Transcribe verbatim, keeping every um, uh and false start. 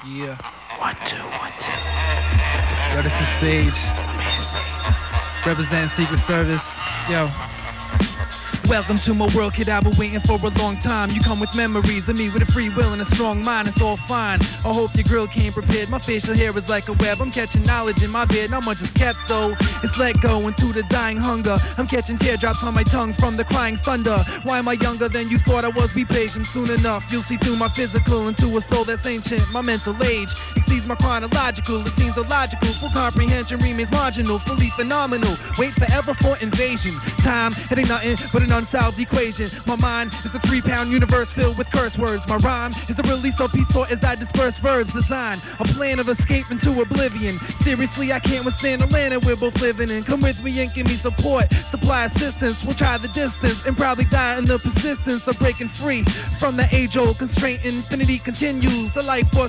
Yeah. One, two, one, two. Yo, this is Sage. My man Sage. Representing Secret Service. Yo. Welcome to my world, kid. I've been waiting for a long time. You come with memories of me with a free will and a strong mind. It's all fine. I hope your grill came prepared. My facial hair is like a web. I'm catching knowledge in my beard. Not much is kept though. It's let go into the dying hunger. I'm catching teardrops on my tongue from the crying thunder. Why am I younger than you thought I was? Be patient. Soon enough, you'll see through my physical into a soul that's ancient. My mental age exceeds my chronological. It seems illogical. Full comprehension remains marginal. Fully phenomenal. Wait forever for invasion. Time, it ain't nothing but an unsolved equation. My mind is a three-pound universe filled with curse words. My rhyme is a release of peace thought as I disperse verbs. Design a plan of escape into oblivion. Seriously, I can't withstand the land that we're both living in. Come with me and give me support. Supply assistance. We'll try the distance and probably die in the persistence of breaking free from the age-old constraint. Infinity continues. The life force